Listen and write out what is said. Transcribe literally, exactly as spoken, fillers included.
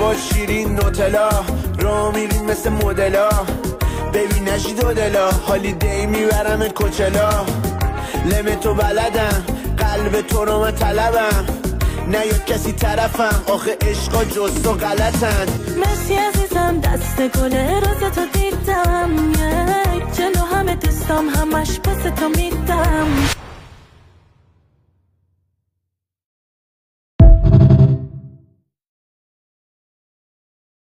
هوا شیرین نوتلا را میرین مثل مدلا ببین نشی دو دلا حالی دی میبرم کوچلا لم تو بلدم قلب تو رو من طلبم نه یا کسی طرفم آخه عشقا جز تو غلطن مرسی عزیزم دست گله روز تو دیدم جلو همه دوستام همش پس تو میدم